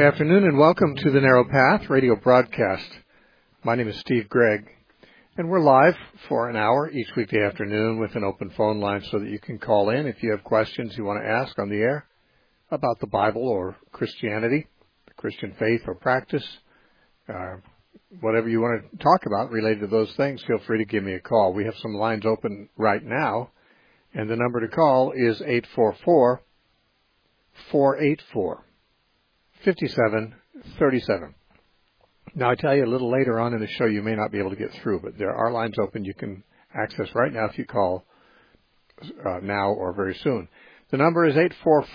afternoon and welcome to the Narrow Path radio broadcast. My name is Steve Gregg, and we're live for an hour each weekday afternoon with an open phone line so that you can call in if you have questions you want to ask on the air about the Bible or Christianity, the Christian faith or practice, whatever you want to talk about related to those things. Feel free to give me a call. We have some lines open right now, and the number to call is 844-484-5737. Now, I tell you a little later on in the show you may not be able to get through, but there are lines open you can access right now if you call now or very soon. The number is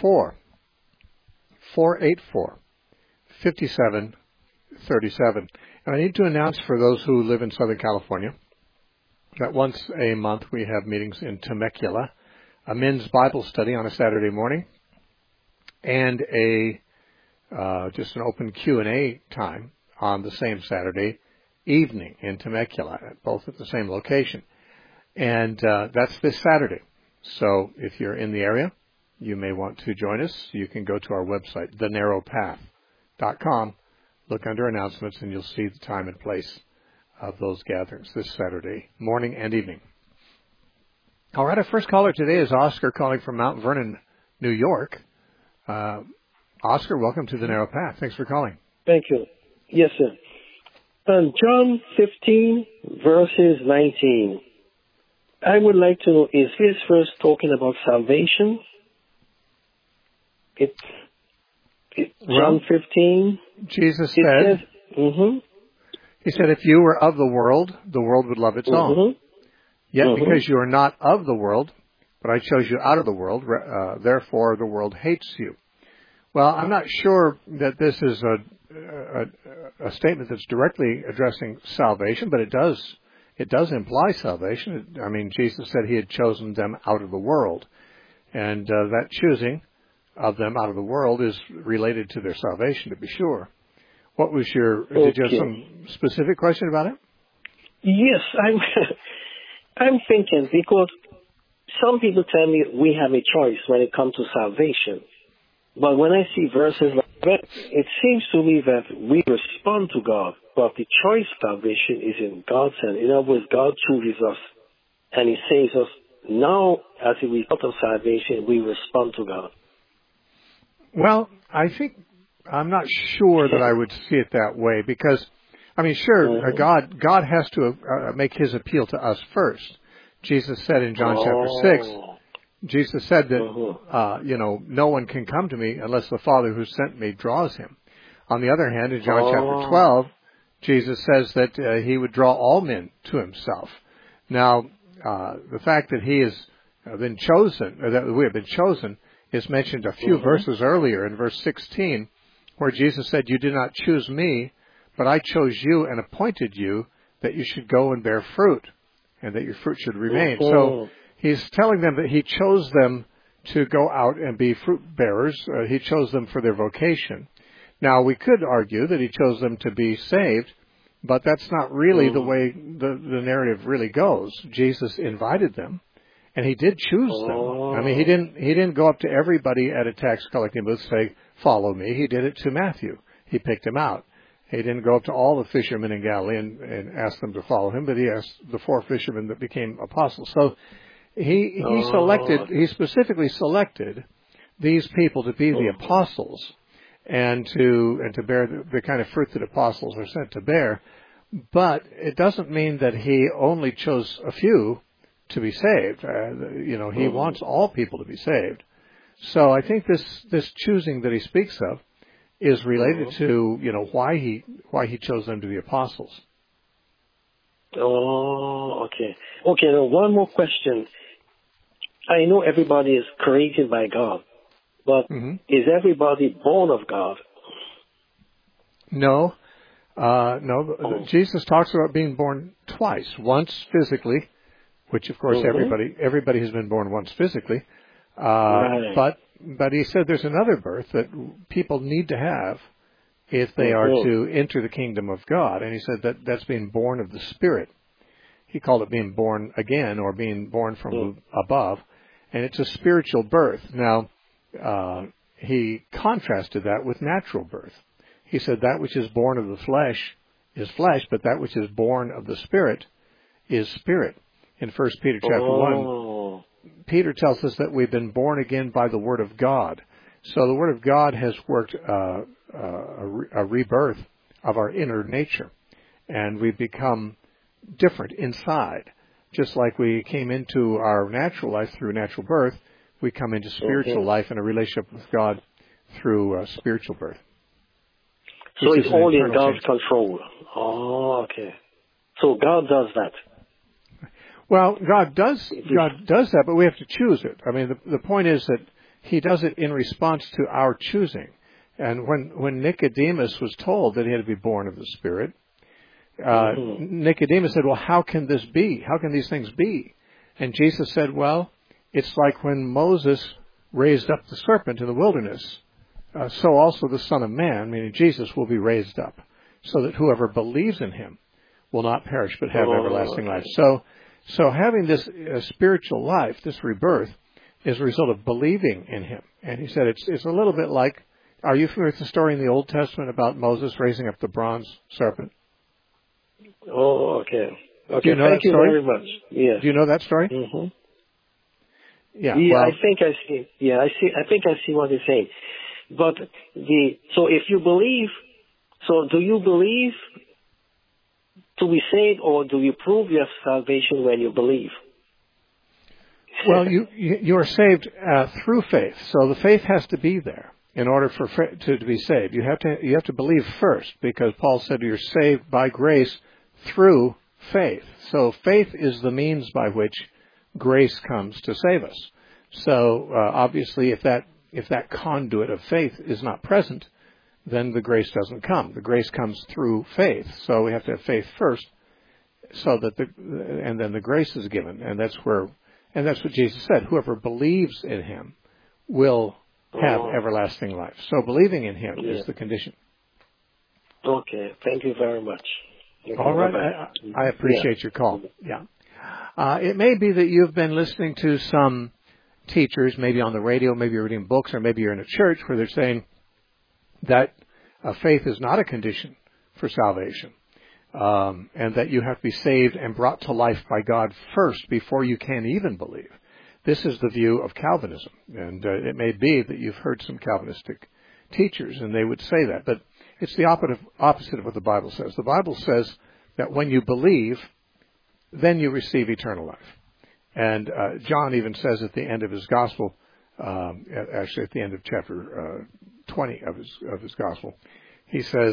844-484-5737. And I need to announce for those who live in Southern California that once a month we have meetings in Temecula, a men's Bible study on a Saturday morning, and just an open Q&A time on the same Saturday evening in Temecula, both at the same location. And that's this Saturday. So if you're in the area, you may want to join us. You can go to our website, thenarrowpath.com, look under announcements, and you'll see the time and place of those gatherings this Saturday morning and evening. All right, our first caller today is Oscar calling from Mount Vernon, New York. Oscar, welcome to the Narrow Path. Thanks for calling. Thank you. Yes, sir. John 15, verses 19. I would like to know, is this verse talking about salvation? John 15. Jesus said, He said, if you were of the world would love its own. Yet because you are not of the world, but I chose you out of the world, therefore the world hates you. Well, I'm not sure that this is a statement that's directly addressing salvation, but it does imply salvation. I mean, Jesus said he had chosen them out of the world, and that choosing of them out of the world is related to their salvation, to be sure. What was did you have some specific question about it? Yes, I'm thinking, because some people tell me we have a choice when it comes to salvation. But when I see verses like that, it seems to me that we respond to God, but the choice of salvation is in God's hand. In other words, God chooses us, and he saves us. Now, as a result of salvation, we respond to God. Well, I'm not sure that I would see it that way, because, I mean, sure, God has to make his appeal to us first. Jesus said in John chapter 6, Jesus said that, no one can come to me unless the Father who sent me draws him. On the other hand, in John chapter 12, Jesus says that he would draw all men to himself. Now, the fact that he has been chosen, or that we have been chosen, is mentioned a few verses earlier in verse 16, where Jesus said, you did not choose me, but I chose you and appointed you that you should go and bear fruit, and that your fruit should remain. So he's telling them that he chose them to go out and be fruit bearers. He chose them for their vocation. Now, we could argue that he chose them to be saved, but that's not really the way the narrative really goes. Jesus invited them, and he did choose them. I mean, he didn't go up to everybody at a tax collecting booth and say, follow me. He did it to Matthew. He picked him out. He didn't go up to all the fishermen in Galilee and ask them to follow him, but he asked the 4 fishermen that became apostles. So he specifically selected these people to be the apostles and to bear the kind of fruit that apostles are sent to bear. But it doesn't mean that he only chose a few to be saved. He wants all people to be saved. So I think this choosing that he speaks of is related to, why he chose them to be apostles. Oh, okay. Okay, now one more question. I know everybody is created by God, but is everybody born of God? No. Jesus talks about being born twice. Once physically, which of course everybody has been born once physically. Right. But he said there's another birth that people need to have if they are to enter the kingdom of God. And he said that's being born of the Spirit. He called it being born again, or being born from above. And it's a spiritual birth. Now, he contrasted that with natural birth. He said that which is born of the flesh is flesh, but that which is born of the Spirit is spirit. In 1 Peter chapter 1, Peter tells us that we've been born again by the Word of God. So the Word of God has worked a rebirth of our inner nature, and we've become different inside. Just like we came into our natural life through natural birth, we come into spiritual life and a relationship with God through spiritual birth. So it's all in God's control. Oh, okay. So God does that. Well, God does that, but we have to choose it. I mean, the point is that He does it in response to our choosing. And when Nicodemus was told that he had to be born of the Spirit, Nicodemus said, well, how can this be? How can these things be? And Jesus said, well, it's like when Moses raised up the serpent in the wilderness, so also the Son of Man, meaning Jesus, will be raised up, so that whoever believes in Him will not perish but have everlasting life. So having this spiritual life, this rebirth, is a result of believing in Him. And He said it's a little bit like, are you familiar with the story in the Old Testament about Moses raising up the bronze serpent? Oh, okay. Do you know Thank that you story? very much. Yes. Do you know that story? Mm-hmm. Yeah. Yeah, well, I think I see. Yeah, I think I see what you're saying. But so if you believe, so do you believe to be saved, or do you prove your salvation when you believe? Well, you are saved through faith. So the faith has to be there in order to be saved. You have to believe first, because Paul said you're saved by grace through faith. So faith is the means by which grace comes to save us. So obviously, if that conduit of faith is not present, then the grace doesn't come. The grace comes through faith. So we have to have faith first, so that and then the grace is given, and that's what Jesus said. Whoever believes in Him will have everlasting life. So believing in Him is the condition. Okay. Thank you very much. All right. I appreciate your call. Yeah. It may be that you've been listening to some teachers, maybe on the radio, maybe you're reading books, or maybe you're in a church where they're saying that faith is not a condition for salvation, and that you have to be saved and brought to life by God first before you can even believe. This is the view of Calvinism, and it may be that you've heard some Calvinistic teachers, and they would say that, but it's the opposite of what the Bible says. The Bible says that when you believe, then you receive eternal life. And John even says at the end of his gospel, actually at the end of chapter 20 of his gospel, he says,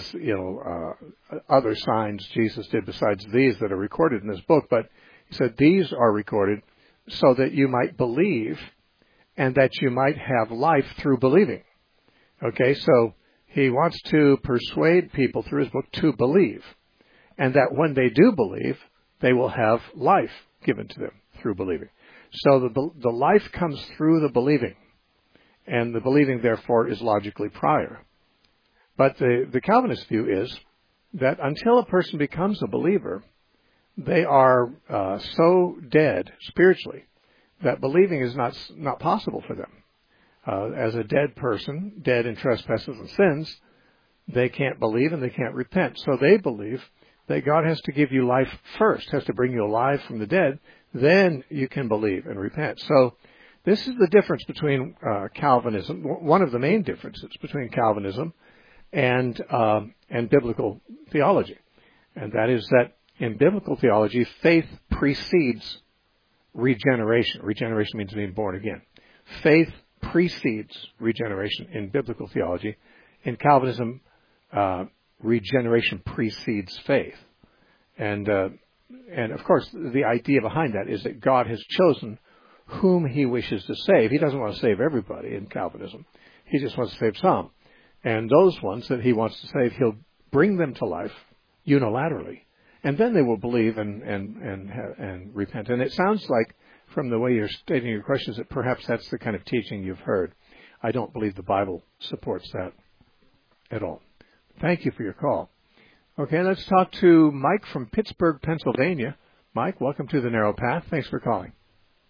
other signs Jesus did besides these that are recorded in this book, but he said these are recorded so that you might believe and that you might have life through believing. Okay, so he wants to persuade people through his book to believe, and that when they do believe, they will have life given to them through believing. So the life comes through the believing, and the believing, therefore, is logically prior. But the Calvinist view is that until a person becomes a believer, they are so dead spiritually that believing is not possible for them. As a dead person, dead in trespasses and sins, they can't believe and they can't repent. So they believe that God has to give you life first, has to bring you alive from the dead, then you can believe and repent. So this is the difference between Calvinism, one of the main differences between Calvinism and biblical theology. And that is that in biblical theology, faith precedes regeneration. Regeneration means being born again. Faith precedes regeneration in biblical theology. In Calvinism, regeneration precedes faith. And of course, the idea behind that is that God has chosen whom He wishes to save. He doesn't want to save everybody in Calvinism. He just wants to save some. And those ones that He wants to save, He'll bring them to life unilaterally. And then they will believe and repent. And it sounds like, from the way you're stating your questions, that perhaps that's the kind of teaching you've heard. I don't believe the Bible supports that at all. Thank you for your call. Okay, let's talk to Mike from Pittsburgh, Pennsylvania. Mike, welcome to the Narrow Path. Thanks for calling.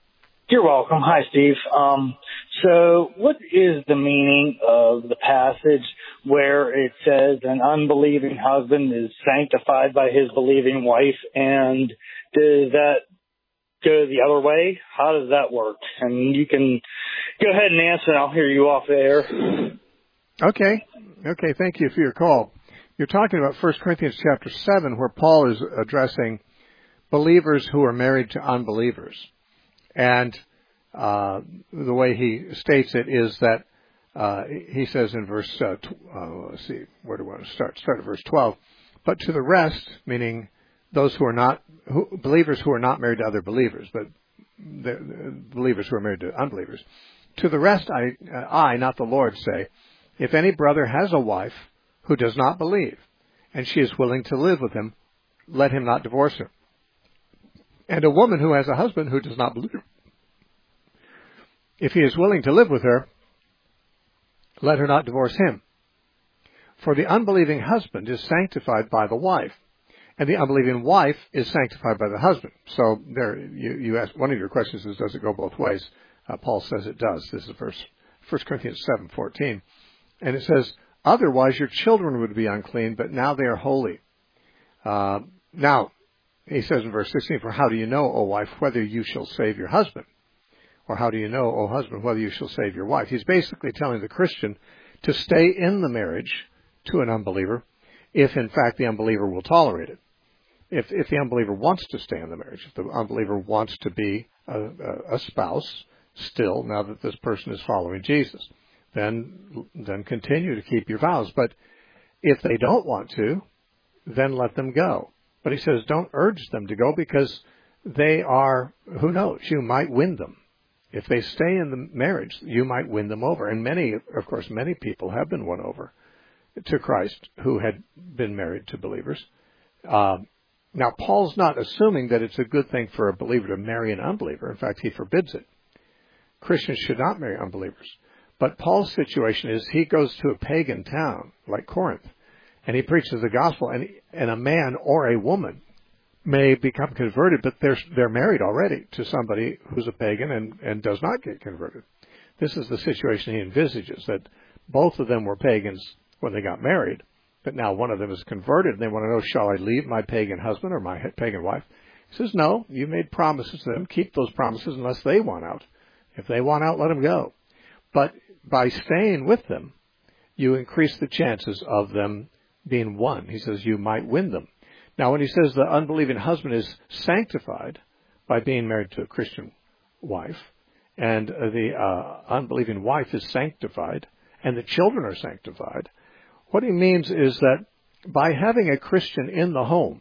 You're welcome. Hi, Steve. So what is the meaning of the passage where it says an unbelieving husband is sanctified by his believing wife? And does that go the other way? How does that work? And you can go ahead and answer, and I'll hear you off air. Okay. Thank you for your call. You're talking about 1 Corinthians chapter 7, where Paul is addressing believers who are married to unbelievers. And the way he states it is that he says in verse, let's see, where do I want to start? Start at verse 12. But to the rest, meaning those who are not, believers who are not married to other believers, but the believers who are married to unbelievers. To the rest, I, not the Lord, say, if any brother has a wife who does not believe, and she is willing to live with him, let him not divorce her. And a woman who has a husband who does not believe, if he is willing to live with her, let her not divorce him. For the unbelieving husband is sanctified by the wife, and the unbelieving wife is sanctified by the husband. So there, you asked, one of your questions is, does it go both ways? Paul says it does. This is 1 Corinthians 7:14. And it says, otherwise your children would be unclean, but now they are holy. Now, he says in verse 16, for how do you know, O wife, whether you shall save your husband? Or how do you know, O husband, whether you shall save your wife? He's basically telling the Christian to stay in the marriage to an unbeliever if, in fact, the unbeliever will tolerate it. If the unbeliever wants to stay in the marriage, if the unbeliever wants to be a spouse still, now that this person is following Jesus, then continue to keep your vows. But if they don't want to, then let them go. But he says don't urge them to go because they are, who knows, you might win them. If they stay in the marriage, you might win them over. And many people have been won over to Christ who had been married to believers. Now, Paul's not assuming that it's a good thing for a believer to marry an unbeliever. In fact, he forbids it. Christians should not marry unbelievers. But Paul's situation is he goes to a pagan town like Corinth, and he preaches the gospel, and a man or a woman may become converted, but they're married already to somebody who's a pagan and does not get converted. This is the situation he envisages, that both of them were pagans when they got married, but now one of them is converted, and they want to know, shall I leave my pagan husband or my pagan wife? He says, no, you made promises to them. Keep those promises unless they want out. If they want out, let them go. But by staying with them, you increase the chances of them being won. He says you might win them. Now, when he says the unbelieving husband is sanctified by being married to a Christian wife, and the unbelieving wife is sanctified, and the children are sanctified, what he means is that by having a Christian in the home,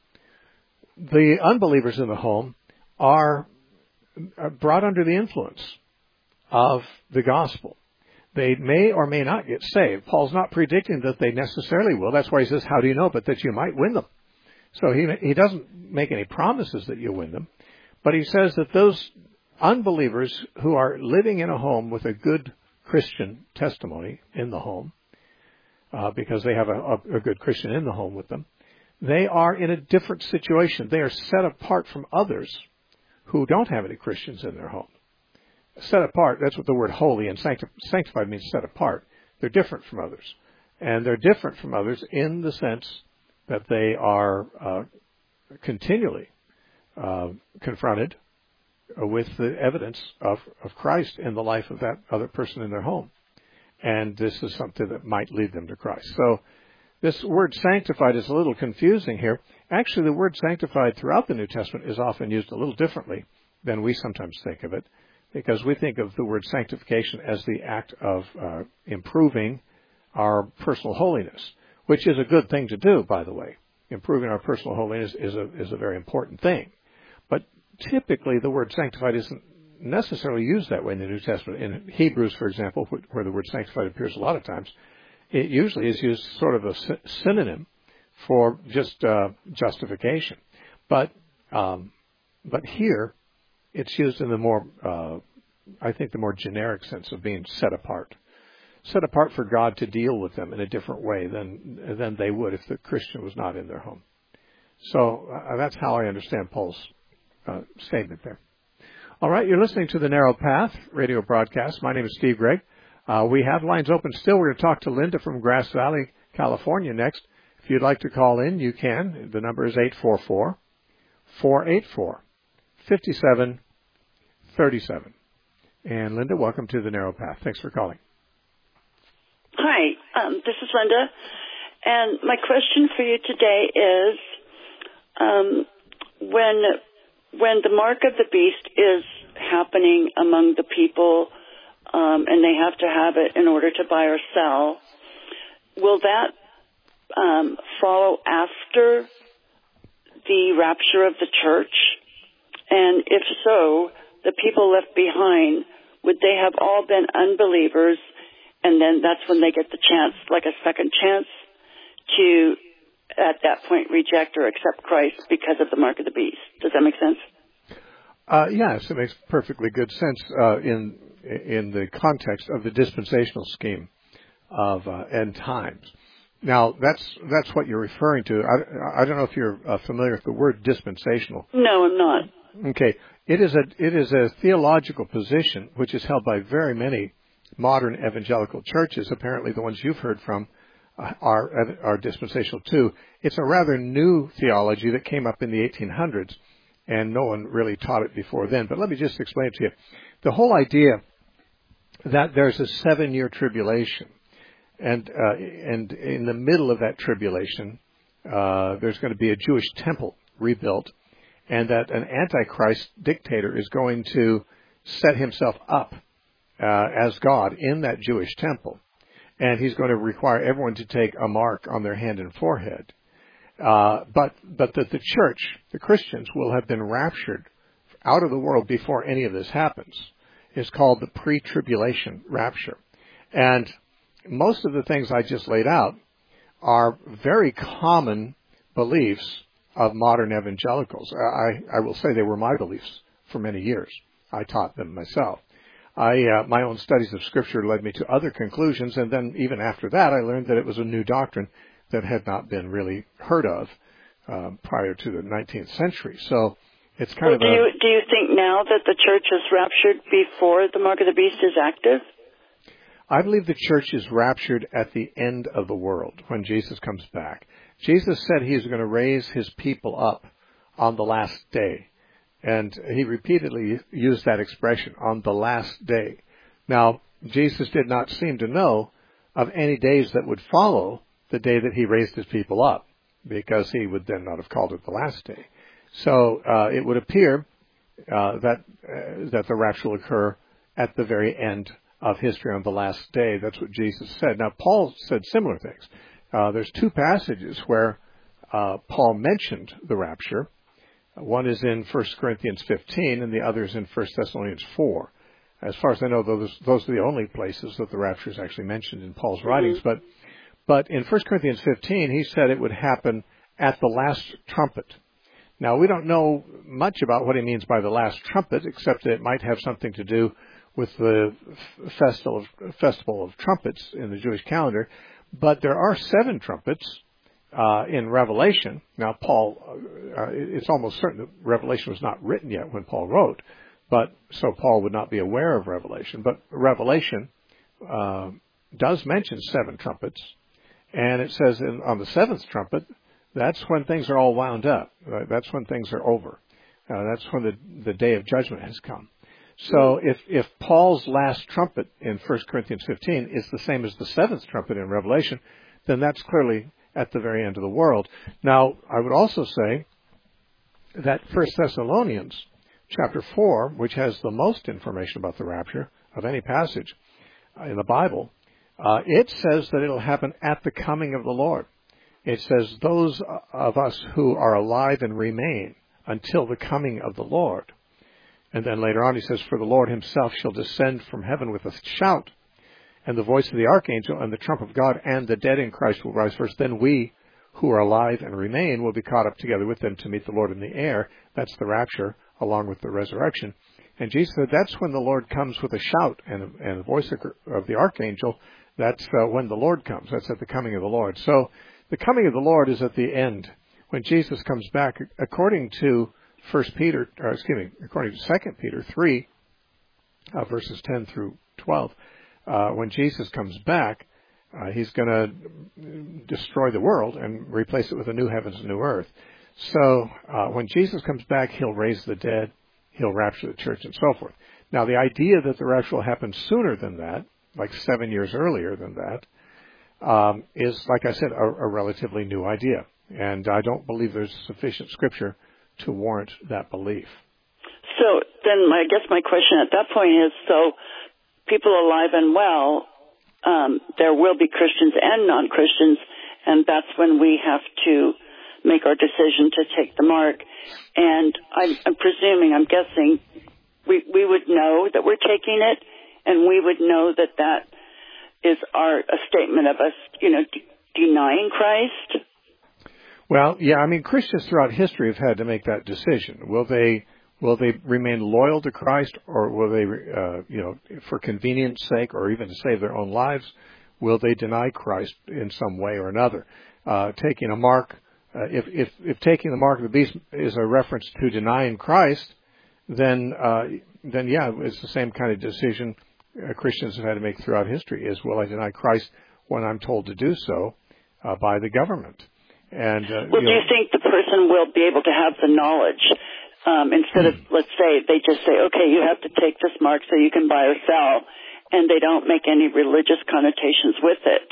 the unbelievers in the home are brought under the influence of the gospel. They may or may not get saved. Paul's not predicting that they necessarily will. That's why he says, how do you know? But that you might win them. So he doesn't make any promises that you'll win them. But he says that those unbelievers who are living in a home with a good Christian testimony in the home, because they have a good Christian in the home with them, they are in a different situation. They are set apart from others who don't have any Christians in their home. Set apart, that's what the word holy and sanctified means, set apart. They're different from others. And they're different from others in the sense that they are continually confronted with the evidence of Christ in the life of that other person in their home. And this is something that might lead them to Christ. So this word sanctified is a little confusing here. Actually, the word sanctified throughout the New Testament is often used a little differently than we sometimes think of it, because we think of the word sanctification as the act of improving our personal holiness, which is a good thing to do, by the way. Improving our personal holiness is a very important thing. But typically the word sanctified isn't necessarily used that way in the New Testament. In Hebrews, for example, where the word sanctified appears a lot of times, it usually is used sort of a synonym for just justification. But here, it's used in the more, I think, the more generic sense of being set apart for God to deal with them in a different way than they would if the Christian was not in their home. So that's how I understand Paul's statement there. All right, you're listening to the Narrow Path radio broadcast. My name is Steve Gregg. We have lines open still. We're going to talk to Linda from Grass Valley, California next. If you'd like to call in, you can. The number is 844-484-5737. And Linda, welcome to the Narrow Path. Thanks for calling. Hi, this is Linda. And my question for you today is, when the mark of the beast is happening among the people, and they have to have it in order to buy or sell, will that follow after the rapture of the church? And if so, the people left behind, would they have all been unbelievers, and then that's when they get the chance, like a second chance, to at that point reject or accept Christ because of the mark of the beast? Does that make sense? Yes, it makes perfectly good sense in the context of the dispensational scheme of end times. Now, that's what you're referring to. I don't know if you're familiar with the word dispensational. No, I'm not. Okay, it is a theological position which is held by very many modern evangelical churches. Apparently, the ones you've heard from are dispensational too. It's a rather new theology that came up in the 1800s, and no one really taught it before then. But let me just explain it to you. The whole idea that there's a 7-year tribulation, and in the middle of that tribulation, there's going to be a Jewish temple rebuilt, and that an Antichrist dictator is going to set himself up as God in that Jewish temple. And he's going to require everyone to take a mark on their hand and forehead. But that the church, the Christians, will have been raptured out of the world before any of this happens. It's called the pre-tribulation rapture. And most of the things I just laid out are very common beliefs of modern evangelicals. I will say they were my beliefs for many years. I taught them myself. My own studies of Scripture led me to other conclusions, and then even after that, I learned that it was a new doctrine that had not been really heard of prior to the 19th century. So it's kind of do you think now that the church is raptured before the mark of the beast is active? I believe the church is raptured at the end of the world when Jesus comes back. Jesus said he's going to raise his people up on the last day. And he repeatedly used that expression, on the last day. Now, Jesus did not seem to know of any days that would follow the day that he raised his people up, because he would then not have called it the last day. So it would appear that the rapture will occur at the very end of history on the last day. That's what Jesus said. Now, Paul said similar things. There's 2 passages where Paul mentioned the rapture. One is in 1 Corinthians 15, and the other is in 1 Thessalonians 4. As far as I know, those are the only places that the rapture is actually mentioned in Paul's writings. But in 1 Corinthians 15, he said it would happen at the last trumpet. Now, we don't know much about what he means by the last trumpet, except that it might have something to do with the Festival of Trumpets in the Jewish calendar. But there are 7 trumpets in Revelation. Now, Paul, it's almost certain that Revelation was not written yet when Paul wrote, but so Paul would not be aware of Revelation. But Revelation does mention 7 trumpets, and it says on the 7th trumpet, that's when things are all wound up. Right? That's when things are over. That's when the day of judgment has come. So if Paul's last trumpet in 1 Corinthians 15 is the same as the 7th trumpet in Revelation, then that's clearly at the very end of the world. Now, I would also say that 1 Thessalonians chapter 4, which has the most information about the rapture of any passage in the Bible, it says that it'll happen at the coming of the Lord. It says those of us who are alive and remain until the coming of the Lord. And then later on he says, for the Lord himself shall descend from heaven with a shout, and the voice of the archangel, and the trump of God, and the dead in Christ will rise first. Then we, who are alive and remain, will be caught up together with them to meet the Lord in the air. That's the rapture, along with the resurrection. And Jesus said that's when the Lord comes with a shout and the voice of the archangel. That's when the Lord comes. That's at the coming of the Lord. So the coming of the Lord is at the end, when Jesus comes back, according to according to 2 Peter 3, verses 10 through 12, when Jesus comes back, he's going to destroy the world and replace it with a new heavens and new earth. So when Jesus comes back, he'll raise the dead, he'll rapture the church, and so forth. Now, the idea that the rapture will happen sooner than that, like 7 years earlier than that, is, like I said, a relatively new idea. And I don't believe there's sufficient scripture to warrant that belief. So then I guess my question at that point is, so people alive and well, there will be Christians and non-Christians, and that's when we have to make our decision to take the mark. And I'm presuming, I'm guessing, we would know that we're taking it, and we would know that that is a statement of us, denying Christ. Well, yeah, I mean, Christians throughout history have had to make that decision. Will they remain loyal to Christ, or will they, for convenience sake, or even to save their own lives, will they deny Christ in some way or another? Taking a mark, if taking the mark of the beast is a reference to denying Christ, then yeah, it's the same kind of decision Christians have had to make throughout history. Is, will I deny Christ when I'm told to do so by the government? And do you think the person will be able to have the knowledge? Instead of, let's say, they just say, okay, you have to take this mark so you can buy or sell, and they don't make any religious connotations with it.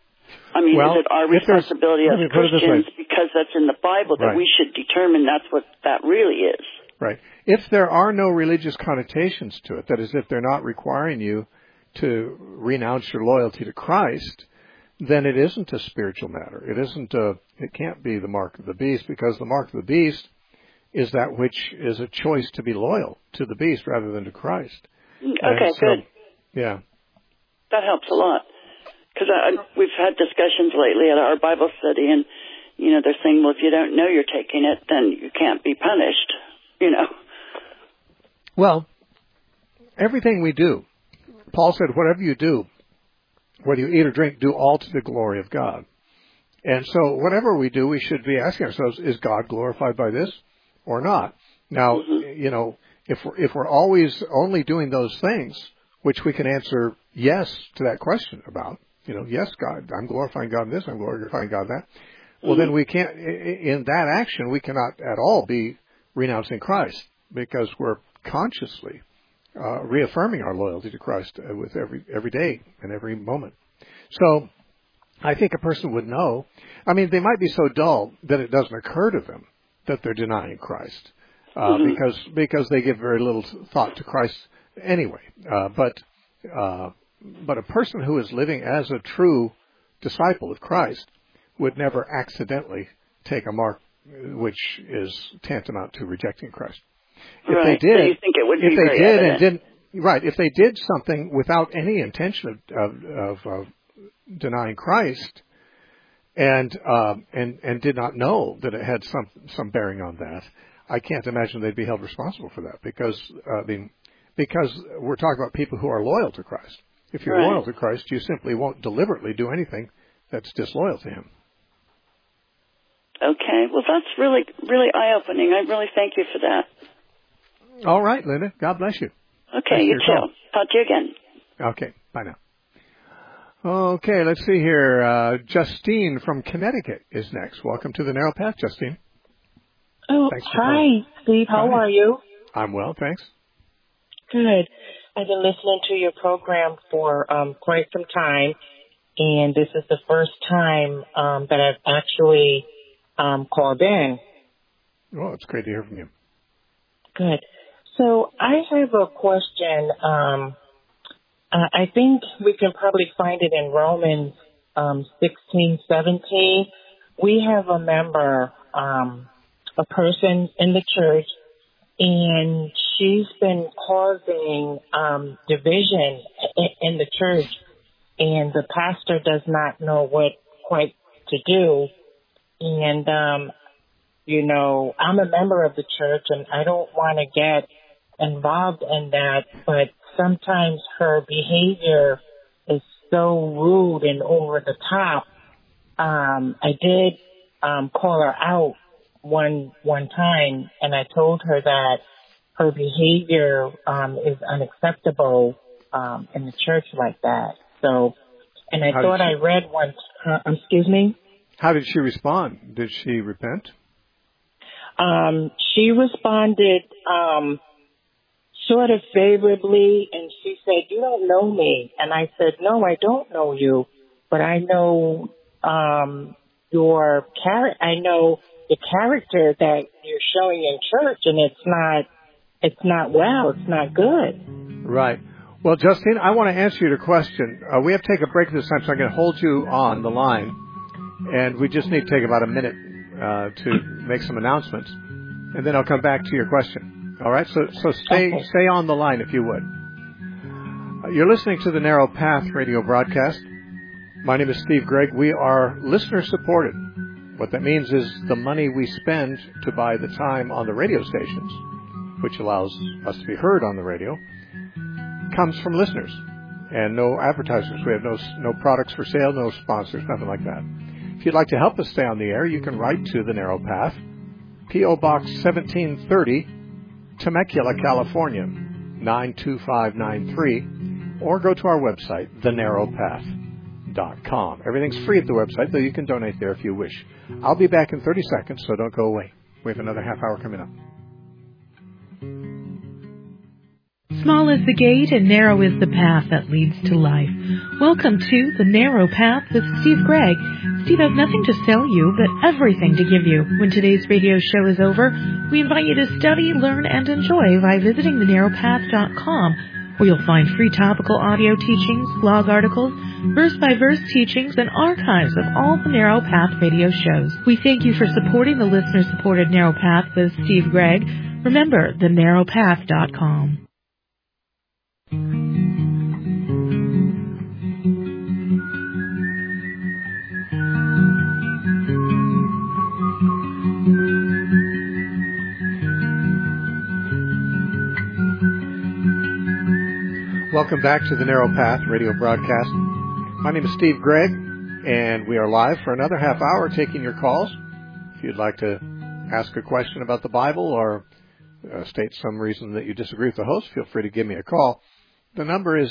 I mean, is it our responsibility as Christians, because that's in the Bible, that we should determine that's what that really is? Right. If there are no religious connotations to it, that is, if they're not requiring you to renounce your loyalty to Christ, then it isn't a spiritual matter. It can't be the mark of the beast, because the mark of the beast is that which is a choice to be loyal to the beast rather than to Christ. Okay, good. Yeah. That helps a lot. Because we've had discussions lately at our Bible study, and, they're saying, well, if you don't know you're taking it, then you can't be punished, Well, everything we do, Paul said, whatever you do, whether you eat or drink, do all to the glory of God. And so whatever we do, we should be asking ourselves, is God glorified by this or not? Now, if we're always only doing those things, which we can answer yes to that question about, yes, God, I'm glorifying God in this, I'm glorifying God in that. Well, then we can't, in that action, we cannot at all be renouncing Christ, because we're consciously reaffirming our loyalty to Christ with every day and every moment. So I think a person would know. I mean, they might be so dull that it doesn't occur to them that they're denying Christ, because they give very little thought to Christ anyway. But a person who is living as a true disciple of Christ would never accidentally take a mark which is tantamount to rejecting Christ. If they did, so you think it would be very evident. If they did something without any intention of denying Christ, and did not know that it had some bearing on that, I can't imagine they'd be held responsible for that, because we're talking about people who are loyal to Christ. If you're loyal to Christ, you simply won't deliberately do anything that's disloyal to Him. Okay, well, that's really, really eye-opening. I really thank you for that. All right, Linda. God bless you. Okay, you too. Talk to you again. Okay, bye now. Okay, let's see here. Justine from Connecticut is next. Welcome to the Narrow Path, Justine. Oh, hi, Steve. How are you? I'm well, thanks. Good. I've been listening to your program for quite some time, and this is the first time that I've actually called in. Well, it's great to hear from you. Good. So I have a question. I think we can probably find it in Romans 16:17. We have a member, a person in the church, and she's been causing division in the church, and the pastor does not know what quite to do. And, I'm a member of the church, and I don't want to get involved in that, but sometimes her behavior is so rude and over the top. I did call her out one time, and I told her that her behavior is unacceptable in the church like that. So, and I thought I read one. Excuse me. How did she respond? Did she repent? She responded sort of favorably, and she said, "You don't know me." And I said, "No, I don't know you, but I know your character. I know the character that you're showing in church, and it's not well. It's not good." Right. Well, Justine, I want to answer your question. We have to take a break this time, so I'm going to hold you on the line. And we just need to take about a minute to make some announcements. And then I'll come back to your question. All right? So stay on the line, if you would. You're listening to the Narrow Path radio broadcast. My name is Steve Gregg. We are listener-supported. What that means is the money we spend to buy the time on the radio stations, which allows us to be heard on the radio, comes from listeners and no advertisers. We have no products for sale, no sponsors, nothing like that. If you'd like to help us stay on the air, you can write to The Narrow Path, P.O. Box 1730, Temecula, California, 92593, or go to our website, thenarrowpath.com. Everything's free at the website, though you can donate there if you wish. I'll be back in 30 seconds, so don't go away. We have another half hour coming up. Small is the gate and narrow is the path that leads to life. Welcome to The Narrow Path with Steve Gregg. Steve has nothing to sell you, but everything to give you. When today's radio show is over, we invite you to study, learn, and enjoy by visiting thenarrowpath.com, where you'll find free topical audio teachings, blog articles, verse-by-verse teachings, and archives of all the Narrow Path radio shows. We thank you for supporting the listener-supported Narrow Path with Steve Gregg. Remember, thenarrowpath.com. Welcome back to the Narrow Path radio broadcast. My name is Steve Gregg, and we are live for another half hour taking your calls. If you'd like to ask a question about the Bible or state some reason that you disagree with the host, feel free to give me a call. The number is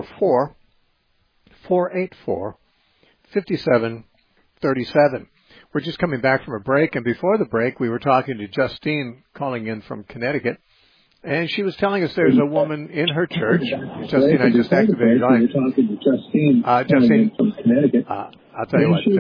844-484-5737. We're just coming back from a break, and before the break, we were talking to Justine calling in from Connecticut. And she was telling us there's a woman in her church. Justine, I just activated your line. Justine, I'll tell you what,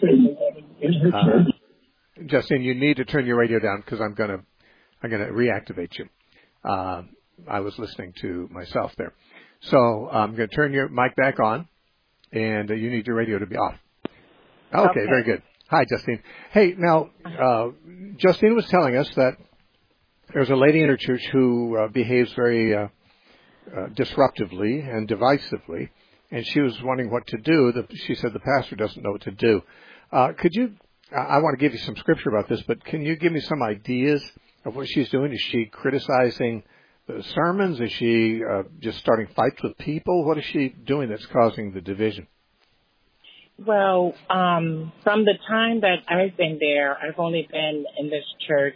Justine, you need to turn your radio down because I'm gonna reactivate you. I was listening to myself there. So I'm going to turn your mic back on, and you need your radio to be off. Okay, very good. Hi, Justine. Hey, now, Justine was telling us that there's a lady in her church who behaves very disruptively and divisively, and she was wondering what to do. She said the pastor doesn't know what to do. Could you, I want to give you some scripture about this, but can you give me some ideas of what she's doing? Is she criticizing the sermons? Is she just starting fights with people? What is she doing that's causing the division? Well, from the time that I've been there, I've only been in this church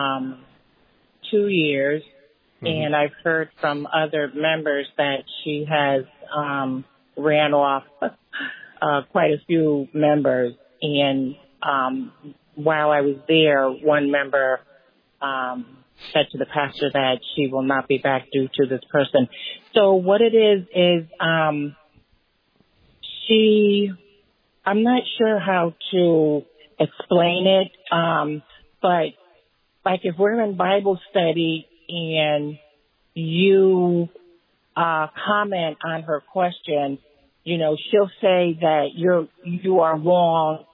2 years, and I've heard from other members that she has ran off quite a few members. And while I was there, one member said to the pastor that she will not be back due to this person. So what it is I'm not sure how to explain it, but like if we're in Bible study and you comment on her question, you know, she'll say that you are wrong,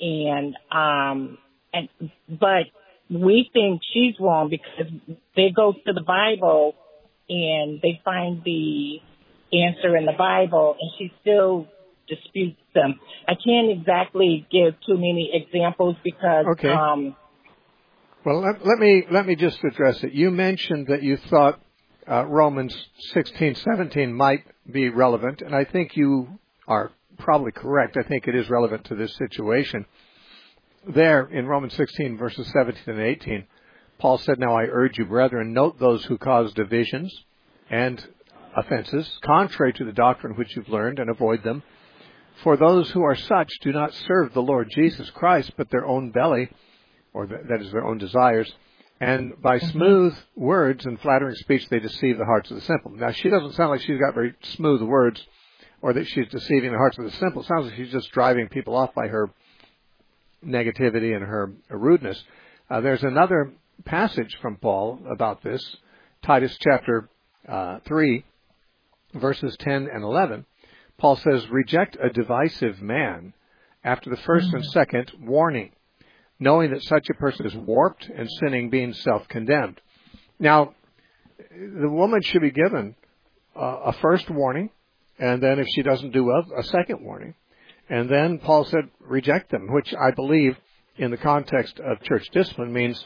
but we think she's wrong because they go to the Bible and they find the answer in the Bible, and she still disputes them. I can't exactly give too many examples because. Okay. Well, let me just address it. You mentioned that you thought Romans 16:17 might be relevant, and I think you are probably correct. I think it is relevant to this situation. there in Romans 16, verses 17 and 18, Paul said, "Now I urge you, brethren, note those who cause divisions and offenses, contrary to the doctrine which you've learned, and avoid them. For those who are such do not serve the Lord Jesus Christ, but their own belly," or that is their own desires, "and by smooth words and flattering speech they deceive the hearts of the simple." Now, she doesn't sound like she's got very smooth words or that she's deceiving the hearts of the simple. It sounds like she's just driving people off by her negativity and her rudeness. There's another passage from Paul about this, Titus chapter 3, verses 10 and 11. Paul says, "Reject a divisive man after the first and second warning, knowing that such a person is warped and sinning, being self-condemned." Now, the woman should be given a first warning, and then if she doesn't do well, a second warning. And then Paul said, reject them, which I believe in the context of church discipline means,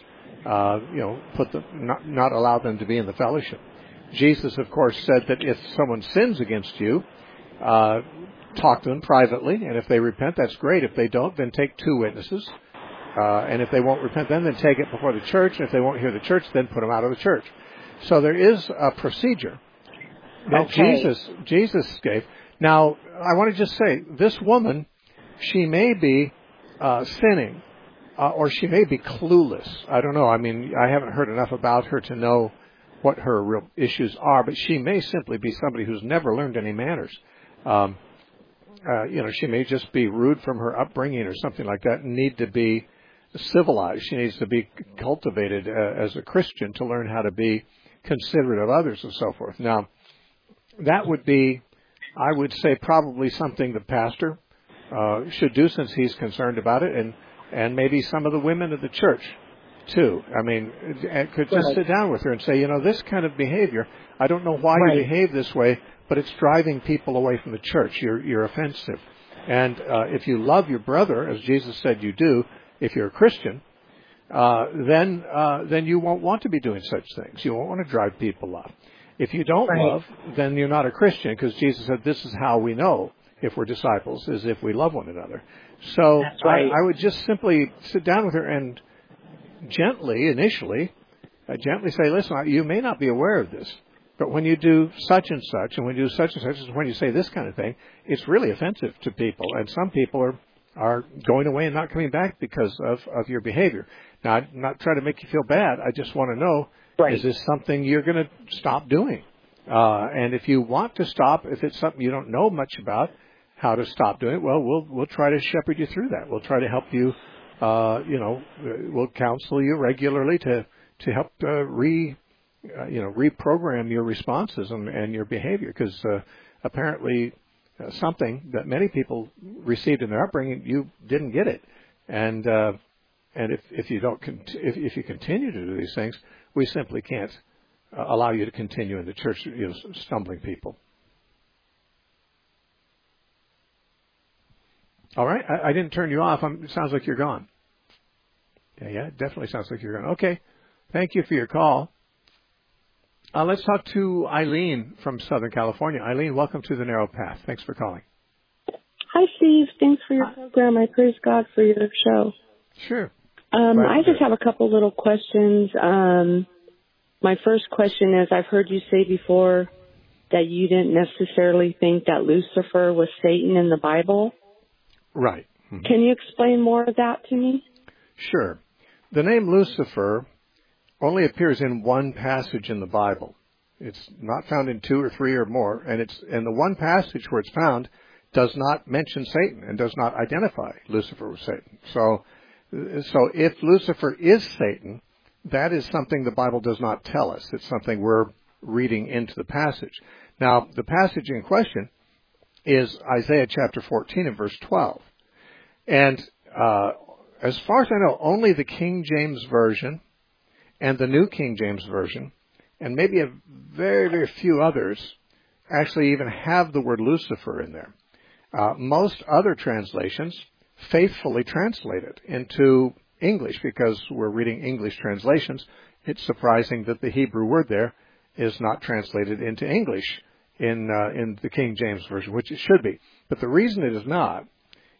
not allow them to be in the fellowship. Jesus, of course, said that if someone sins against you, talk to them privately, and if they repent, that's great. If they don't, then take 2 witnesses. And if they won't repent, then take it before the church. And if they won't hear the church, then put them out of the church. So there is a procedure that Jesus gave. Now, I want to just say, this woman, she may be sinning, or she may be clueless. I don't know. I mean, I haven't heard enough about her to know what her real issues are, but she may simply be somebody who's never learned any manners. She may just be rude from her upbringing or something like that and need to be civilized. She needs to be cultivated as a Christian to learn how to be considerate of others and so forth. Now, that would be, I would say, probably something the pastor should do, since he's concerned about it, and maybe some of the women of the church too. I mean, could just sit down with her and say, this kind of behavior, I don't know why you behave this way, but it's driving people away from the church. You're offensive. And if you love your brother, as Jesus said you do, if you're a Christian, then you won't want to be doing such things. You won't want to drive people off. If you don't love, then you're not a Christian, because Jesus said this is how we know if we're disciples, is if we love one another. So I would just simply sit down with her and initially say, listen, you may not be aware of this, but when you do such and such, and when you do such and such, when you say this kind of thing, it's really offensive to people. And some people are going away and not coming back because of your behavior. Now, I'm not trying to make you feel bad. I just want to know, is this something you're going to stop doing? And if you want to stop, if it's something you don't know much about how to stop doing it, well, we'll try to shepherd you through that. We'll try to help you, we'll counsel you regularly to help reprogram your responses and your behavior, because apparently something that many people received in their upbringing, you didn't get it, and if you continue to do these things, we simply can't allow you to continue in the church, stumbling people. All right, I didn't turn you off. It sounds like you're gone. Yeah, it definitely sounds like you're gone. Okay, thank you for your call. Let's talk to Eileen from Southern California. Eileen, welcome to The Narrow Path. Thanks for calling. Hi, Steve. Thanks for your program. I praise God for your show. Sure. I just have a couple little questions. My first question is, I've heard you say before that you didn't necessarily think that Lucifer was Satan in the Bible. Right. Mm-hmm. Can you explain more of that to me? Sure. The name Lucifer only appears in one passage in the Bible. It's not found in 2 or 3 or more, and the one passage where it's found does not mention Satan and does not identify Lucifer with Satan. So if Lucifer is Satan, that is something the Bible does not tell us. It's something we're reading into the passage. Now, the passage in question is Isaiah chapter 14 and verse 12. And as far as I know, only the King James Version and the New King James Version, and maybe a very, very few others, actually even have the word Lucifer in there. Most other translations faithfully translate it into English, because we're reading English translations. It's surprising that the Hebrew word there is not translated into English in the King James Version, which it should be. But the reason it is not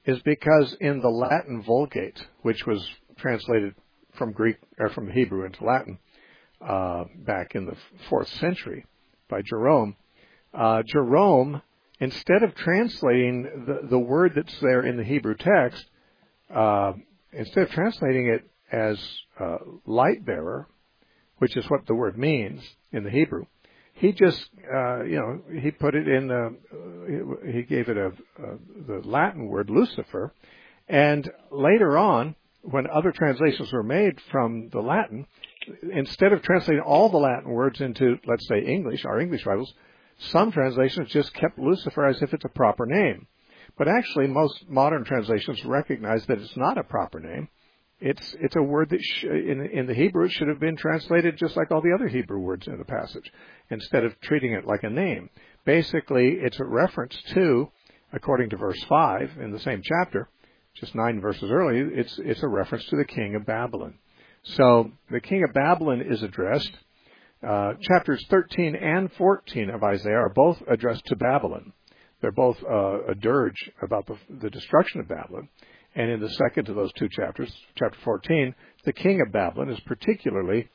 is because in the Latin Vulgate, which was translated from Greek or from Hebrew into Latin back in the 4th century by Jerome, Jerome, instead of translating the word that's there in the Hebrew text, instead of translating it as light bearer, which is what the word means in the Hebrew, he just, he put it in he gave it the Latin word Lucifer, and later on, when other translations were made from the Latin, instead of translating all the Latin words into, let's say, English, our English Bibles, some translations just kept Lucifer as if it's a proper name. But actually, most modern translations recognize that it's not a proper name. It's a word that in the Hebrew it should have been translated just like all the other Hebrew words in the passage, instead of treating it like a name. Basically, it's a reference to, according to verse 5 in the same chapter, just 9 verses early, it's a reference to the king of Babylon. So the king of Babylon is addressed. Chapters 13 and 14 of Isaiah are both addressed to Babylon. They're both a dirge about the destruction of Babylon. And in the second of those two chapters, chapter 14, the king of Babylon is particularly,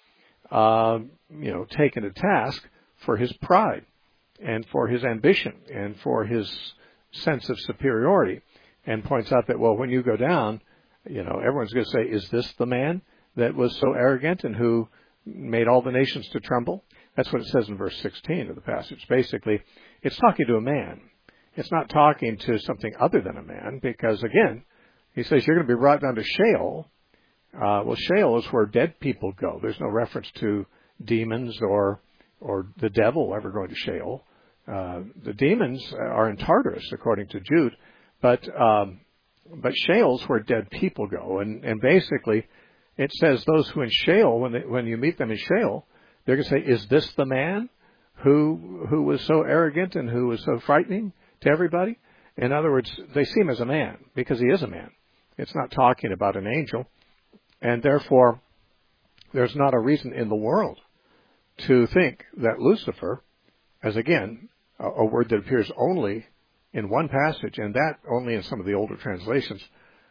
taken to task for his pride and for his ambition and for his sense of superiority, and points out that, well, when you go down, everyone's going to say, is this the man that was so arrogant and who made all the nations to tremble? That's what it says in verse 16 of the passage. Basically, it's talking to a man. It's not talking to something other than a man, because, again, he says you're going to be brought down to Sheol. Well, Sheol is where dead people go. There's no reference to demons or the devil ever going to Sheol. The demons are in Tartarus, according to Jude, but Sheol's where dead people go. And basically, it says those who in Sheol, when you meet them in Sheol, they're going to say, is this the man who was so arrogant and who was so frightening to everybody? In other words, they see him as a man, because he is a man. It's not talking about an angel. And therefore, there's not a reason in the world to think that Lucifer, as again, a word that appears only in one passage, and that only in some of the older translations,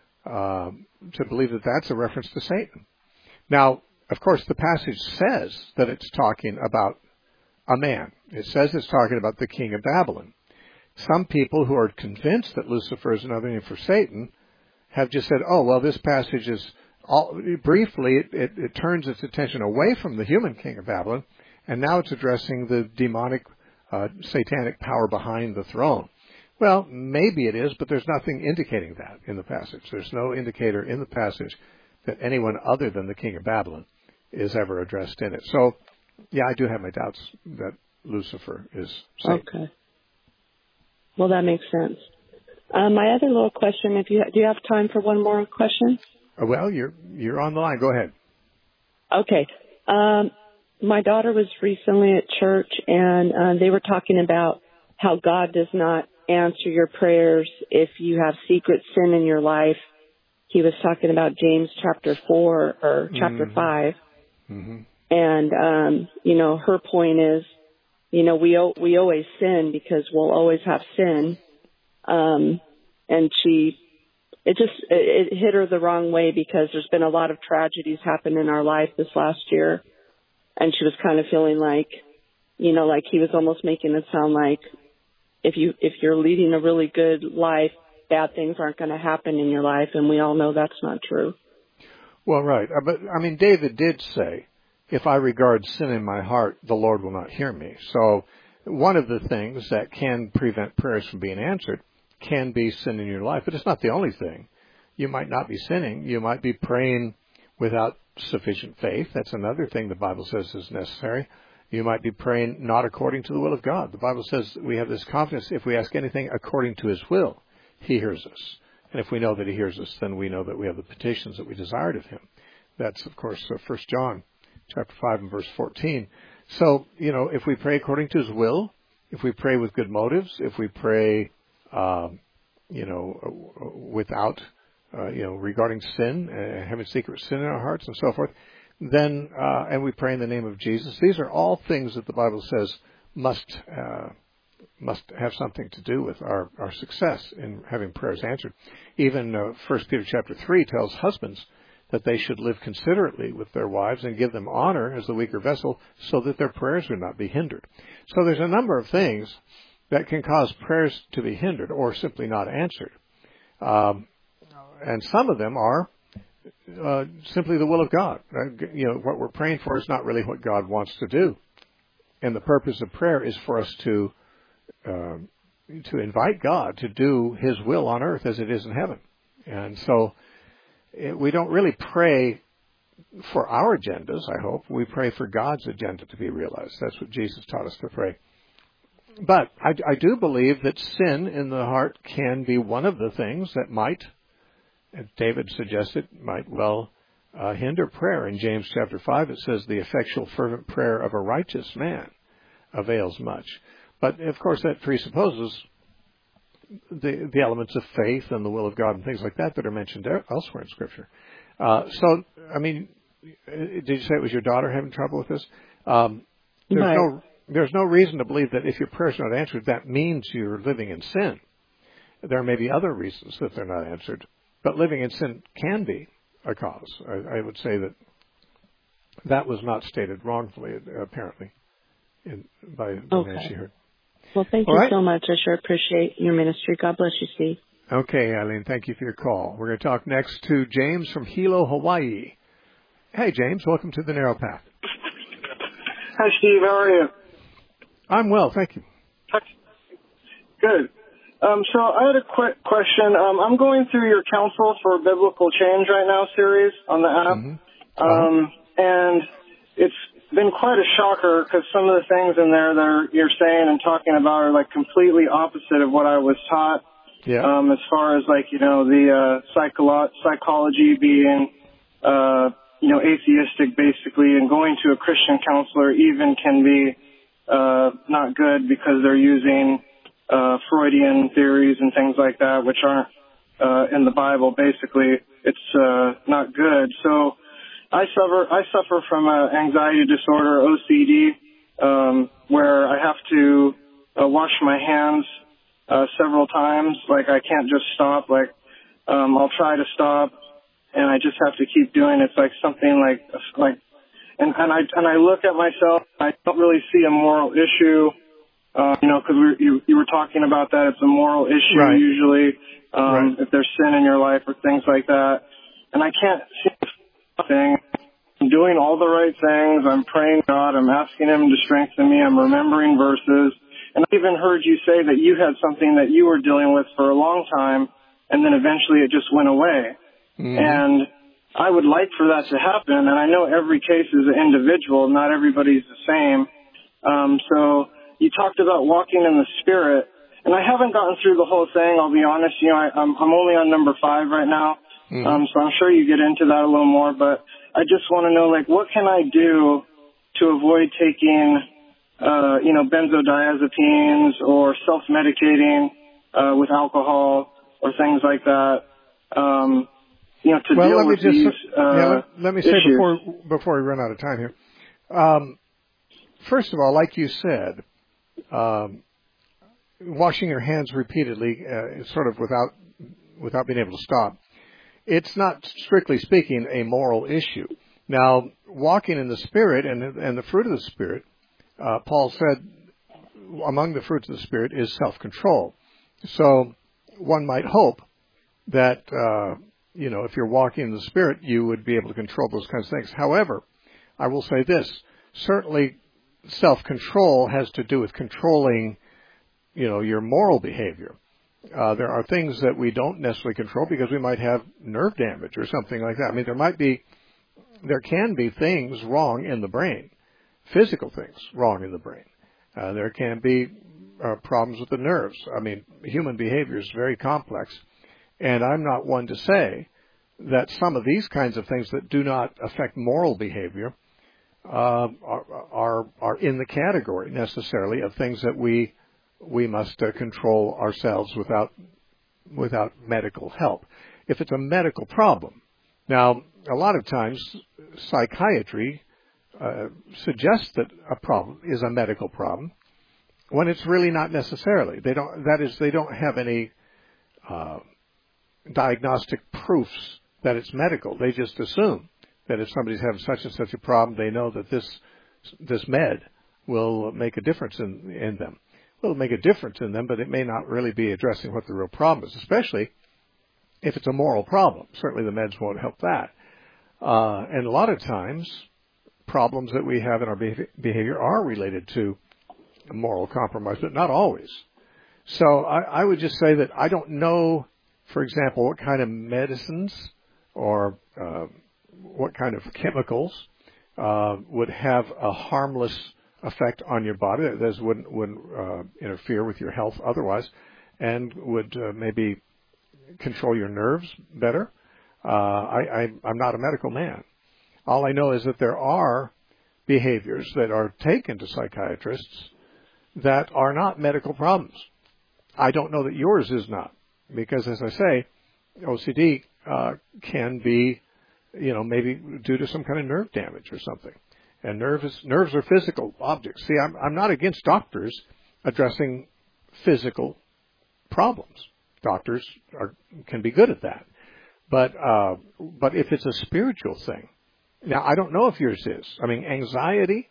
to believe that that's a reference to Satan. Now, of course, the passage says that it's talking about a man. It says it's talking about the king of Babylon. Some people who are convinced that Lucifer is another name for Satan have just said, oh, well, this passage is, briefly, it turns its attention away from the human king of Babylon, and now it's addressing the demonic, satanic power behind the throne. Well, maybe it is, but there's nothing indicating that in the passage. There's no indicator in the passage that anyone other than the king of Babylon is ever addressed in it. So, yeah, I do have my doubts that Lucifer is Satan. Okay. Well, that makes sense. My other little question, do you have time for one more question? Well, you're on the line. Go ahead. Okay. My daughter was recently at church, and they were talking about how God does not answer your prayers if you have secret sin in your life. He was talking about James chapter 4 or chapter 5. Mm-hmm. And, her point is, we always sin because we'll always have sin. And it hit her the wrong way because there's been a lot of tragedies happen in our life this last year. And she was kind of feeling like, like he was almost making it sound like if you're leading a really good life, bad things aren't going to happen in your life. And we all know that's not true. Well, right. But, David did say, if I regard sin in my heart, the Lord will not hear me. So one of the things that can prevent prayers from being answered can be sin in your life. But it's not the only thing. You might not be sinning. You might be praying without sufficient faith. That's another thing the Bible says is necessary. You might be praying not according to the will of God. The Bible says we have this confidence if we ask anything according to His will, He hears us. And if we know that He hears us, then we know that we have the petitions that we desired of Him. That's, of course, 1 John chapter 5 and verse 14. So, if we pray according to His will, if we pray with good motives, if we pray, without, regarding sin, having secret sin in our hearts and so forth, then, and we pray in the name of Jesus, these are all things that the Bible says must must have something to do with our success in having prayers answered. Even 1 Peter chapter 3 tells husbands that they should live considerately with their wives and give them honor as the weaker vessel so that their prayers would not be hindered. So there's a number of things that can cause prayers to be hindered or simply not answered. And some of them are simply the will of God. What we're praying for is not really what God wants to do. And the purpose of prayer is for us to invite God to do His will on earth as it is in heaven. And so we don't really pray for our agendas, I hope. We pray for God's agenda to be realized. That's what Jesus taught us to pray. But I do believe that sin in the heart can be one of the things that might, as David suggested, might well hinder prayer. In James chapter 5, it says, the effectual fervent prayer of a righteous man avails much. But, of course, that presupposes the elements of faith and the will of God and things like that are mentioned elsewhere in Scripture. Did you say it was your daughter having trouble with this? There's no reason to believe that if your prayer's not answered, that means you're living in sin. There may be other reasons that they're not answered, but living in sin can be a cause. I would say that was not stated wrongfully, apparently, by the man she heard. Well, thank you so much. I sure appreciate your ministry. God bless you, Steve. Okay, Eileen, thank you for your call. We're going to talk next to James from Hilo, Hawaii. Hey, James, welcome to the Narrow Path. Hi, Steve. How are you? I'm well, thank you. Good. So I had a quick question. I'm going through your Counsel for Biblical Change right now series on the app. Mm-hmm. And it's been quite a shocker because some of the things in there that you're saying and talking about are like completely opposite of what I was taught. Yeah. As far as like, the psychology being, atheistic basically, and going to a Christian counselor even can be not good because they're using Freudian theories and things like that, which aren't in the Bible. Basically, it's not good. So I suffer from anxiety disorder, OCD, where I have to wash my hands several times. Like I can't just stop. Like I'll try to stop, and I just have to keep doing it. It's like something like. And I look at myself, I don't really see a moral issue, because you were talking about that. It's a moral issue right. Usually, right. If there's sin in your life or things like that. And I can't see anything. I'm doing all the right things. I'm praying God. I'm asking Him to strengthen me. I'm remembering verses. And I even heard you say that you had something that you were dealing with for a long time, and then eventually it just went away. Mm-hmm. And I would like for that to happen, and I know every case is an individual. Not everybody's the same. So you talked about walking in the Spirit, and I haven't gotten through the whole thing, I'll be honest. I'm only on number 5 right now, so I'm sure you get into that a little more, but I just want to know, what can I do to avoid taking, benzodiazepines or self-medicating with alcohol or things like that? Let me say before we run out of time here. First of all, like you said, washing your hands repeatedly, sort of without being able to stop, it's not strictly speaking a moral issue. Now, walking in the Spirit and the fruit of the Spirit, Paul said, among the fruits of the Spirit is self-control. So one might hope that if you're walking in the Spirit, you would be able to control those kinds of things. However, I will say this. Certainly, self-control has to do with controlling, your moral behavior. There are things that we don't necessarily control because we might have nerve damage or something like that. I mean, there can be things wrong in the brain, physical things wrong in the brain. There can be problems with the nerves. I mean, human behavior is very complex. And I'm not one to say that some of these kinds of things that do not affect moral behavior are in the category necessarily of things that we must control ourselves without medical help. If it's a medical problem, now a lot of times psychiatry suggests that a problem is a medical problem. when it's really not necessarily. They don't have any diagnostic proofs that it's medical. They just assume that if somebody's having such and such a problem, they know that this med will make a difference in them. Well, it'll make a difference in them, but it may not really be addressing what the real problem is, especially if it's a moral problem. Certainly the meds won't help that. And a lot of times, problems that we have in our behavior are related to moral compromise, but not always. So I would just say that I don't know, for example, what kind of medicines or what kind of chemicals would have a harmless effect on your body that wouldn't interfere with your health otherwise, and would maybe control your nerves better. I'm not a medical man. All I know is that there are behaviors that are taken to psychiatrists that are not medical problems. I don't know that yours is not, because as I say, OCD can be, maybe due to some kind of nerve damage or something. And nerves are physical objects. See, I'm not against doctors addressing physical problems. Doctors can be good at that. But if it's a spiritual thing, now I don't know if yours is. I mean, anxiety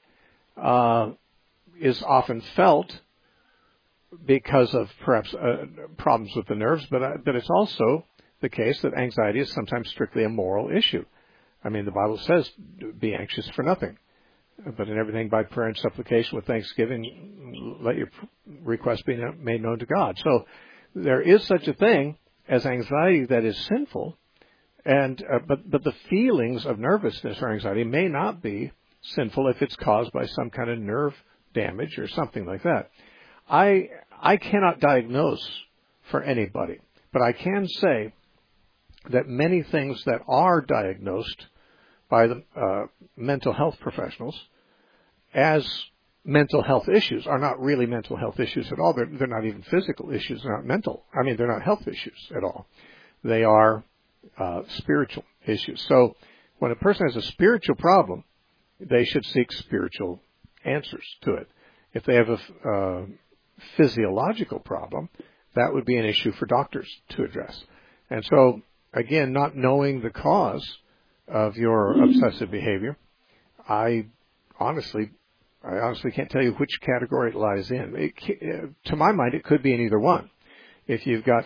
is often felt because of perhaps problems with the nerves, but it's also the case that anxiety is sometimes strictly a moral issue. I mean, the Bible says, be anxious for nothing, but in everything by prayer and supplication with thanksgiving, let your requests be made known to God. So there is such a thing as anxiety that is sinful, and but the feelings of nervousness or anxiety may not be sinful if it's caused by some kind of nerve damage or something like that. I cannot diagnose for anybody, but I can say that many things that are diagnosed by the mental health professionals as mental health issues are not really mental health issues at all. They're not even physical issues. They're not mental. I mean, they're not health issues at all. They are spiritual issues. So when a person has a spiritual problem, they should seek spiritual answers to it. If they have a physiological problem, that would be an issue for doctors to address. And so, again, not knowing the cause of your obsessive behavior, I honestly can't tell you which category it lies in. To my mind, it could be in either one. If you've got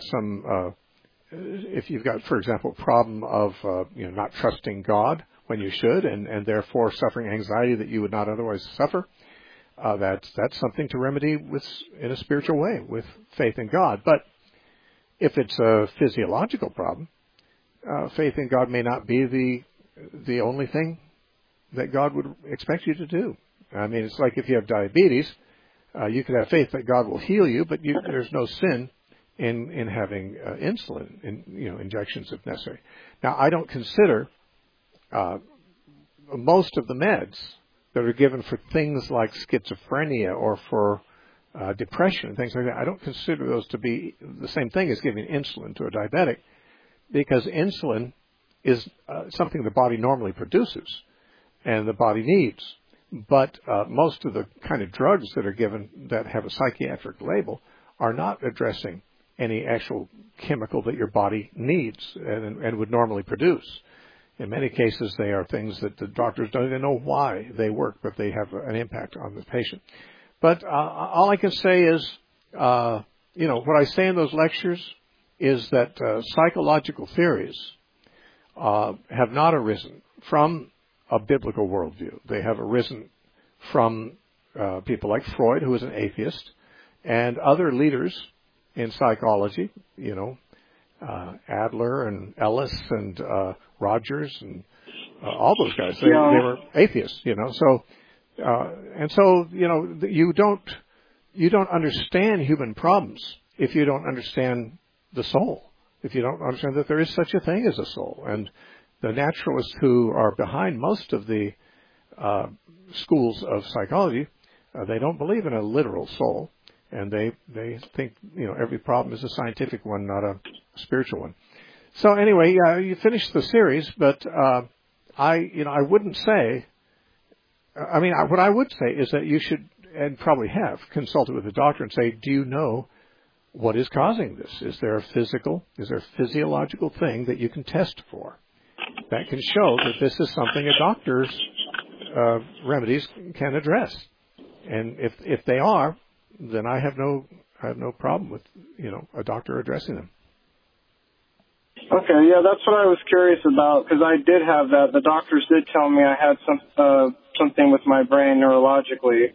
for example, a problem of not trusting God when you should, and therefore suffering anxiety that you would not otherwise suffer, that's something to remedy in a spiritual way with faith in God. But if it's a physiological problem, faith in God may not be the only thing that God would expect you to do. I mean, it's like if you have diabetes, you could have faith that God will heal you, but there's no sin in having insulin, injections if necessary. Now, I don't consider most of the meds that are given for things like schizophrenia or for depression and things like that, I don't consider those to be the same thing as giving insulin to a diabetic, because insulin is something the body normally produces and the body needs. But most of the kind of drugs that are given that have a psychiatric label are not addressing any actual chemical that your body needs and would normally produce. In many cases, they are things that the doctors don't even know why they work, but they have an impact on the patient. But all I can say is, what I say in those lectures is that psychological theories have not arisen from a biblical worldview. They have arisen from people like Freud, who was an atheist, and other leaders in psychology, Adler and Ellis and Rogers and all those guys. They were atheists, So you don't understand human problems if you don't understand the soul. If you don't understand that there is such a thing as a soul. And the naturalists who are behind most of the schools of psychology, they don't believe in a literal soul. And they think, every problem is a scientific one, not a spiritual one. So anyway, you finished the series, but I wouldn't say, what I would say is that you should and probably have consulted with a doctor and say, do you know what is causing this? Is there a physiological thing that you can test for that can show that this is something a doctor's remedies can address? And if they are, then I have no problem with a doctor addressing them. Okay, yeah, that's what I was curious about, because I did have that. The doctors did tell me I had something with my brain neurologically.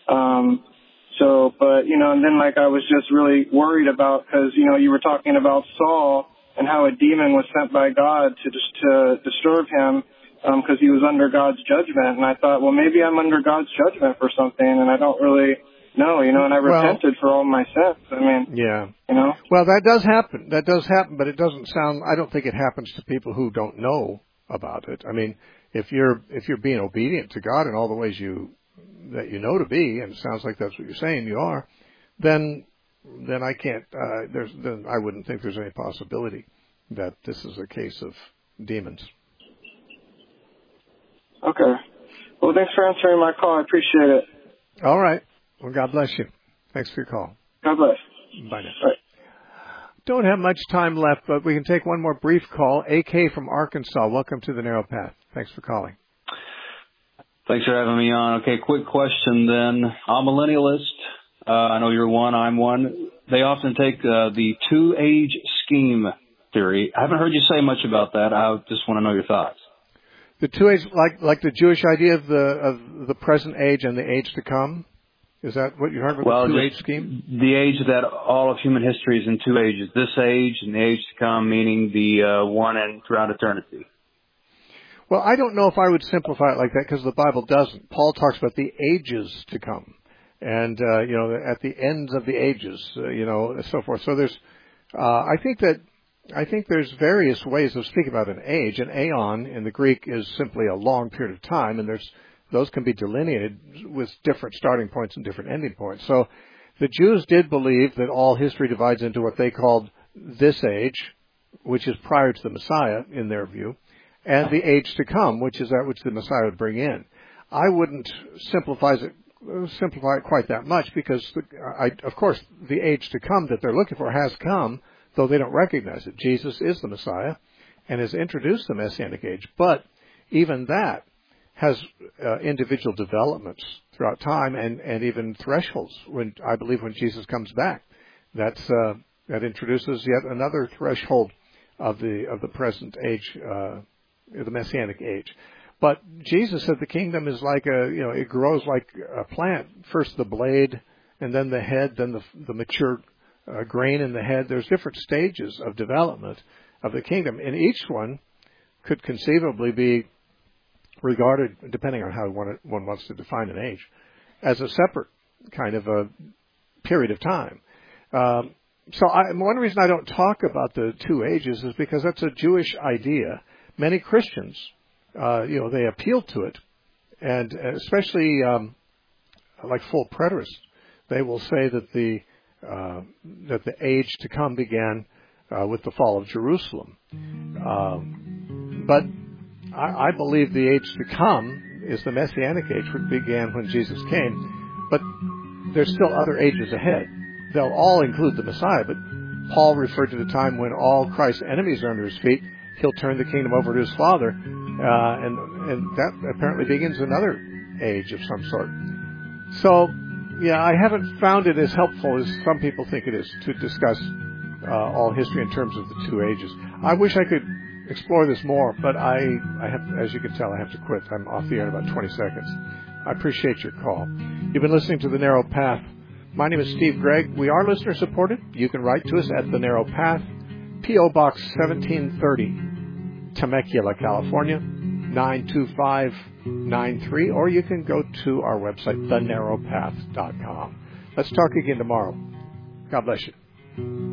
But and then I was just really worried about, because you were talking about Saul and how a demon was sent by God to disturb him, because he was under God's judgment, and I thought, well, maybe I'm under God's judgment for something, and I don't really know, and I repented for all my sins. I mean, yeah. Well, that does happen. But it doesn't sound, I don't think it happens to people who don't know about it. I mean, if you're being obedient to God in all the ways that you know to be, and it sounds like that's what you're saying you are, then I can't, then I wouldn't think there's any possibility that this is a case of demons. Okay. Well, thanks for answering my call. I appreciate it. All right. Well, God bless you. Thanks for your call. God bless. Bye now. All right. Don't have much time left, but we can take one more brief call. AK from Arkansas. Welcome to the Narrow Path. Thanks for calling. Thanks for having me on. Okay, quick question then. I'm a millennialist. I know you're one, I'm one. They often take the two-age scheme theory. I haven't heard you say much about that. I just want to know your thoughts. The two-age, like the Jewish idea of the present age and the age to come? Is that what you heard about the two-age scheme? The age that all of human history is in two ages. This age and the age to come, meaning the one and throughout eternity. Well, I don't know if I would simplify it like that, because the Bible doesn't. Paul talks about the ages to come, and at the ends of the ages, and so forth. So there's, I think there's various ways of speaking about an age. An aeon in the Greek is simply a long period of time, and those can be delineated with different starting points and different ending points. So the Jews did believe that all history divides into what they called this age, which is prior to the Messiah in their view, and the age to come, which is that which the Messiah would bring in. I wouldn't simplify it quite that much, because of course the age to come that they're looking for has come, though they don't recognize it. Jesus is the Messiah and has introduced the Messianic age, but even that has individual developments throughout time and even thresholds. When Jesus comes back, that introduces yet another threshold of the present age, the Messianic age. But Jesus said the kingdom is like it grows like a plant. First the blade, and then the head, then the mature grain in the head. There's different stages of development of the kingdom, and each one could conceivably be regarded, depending on how one wants to define an age, as a separate kind of a period of time. So one reason I don't talk about the two ages is because that's a Jewish idea. Many Christians, they appeal to it, and especially like full preterists, they will say that the age to come began with the fall of Jerusalem. But I believe the age to come is the Messianic age, which began when Jesus came. But there's still other ages ahead. They'll all include the Messiah, but Paul referred to the time when all Christ's enemies are under his feet. He'll turn the kingdom over to his Father, and that apparently begins another age of some sort. So, yeah, I haven't found it as helpful as some people think it is to discuss all history in terms of the two ages. I wish I could explore this more, but I have, as you can tell, I have to quit. I'm off the air in about 20 seconds. I appreciate your call. You've been listening to The Narrow Path. My name is Steve Gregg. We are listener supported. You can write to us at The Narrow Path, P.O. Box 1730, Temecula, California, 92593, or you can go to our website, thenarrowpath.com. Let's talk again tomorrow. God bless you.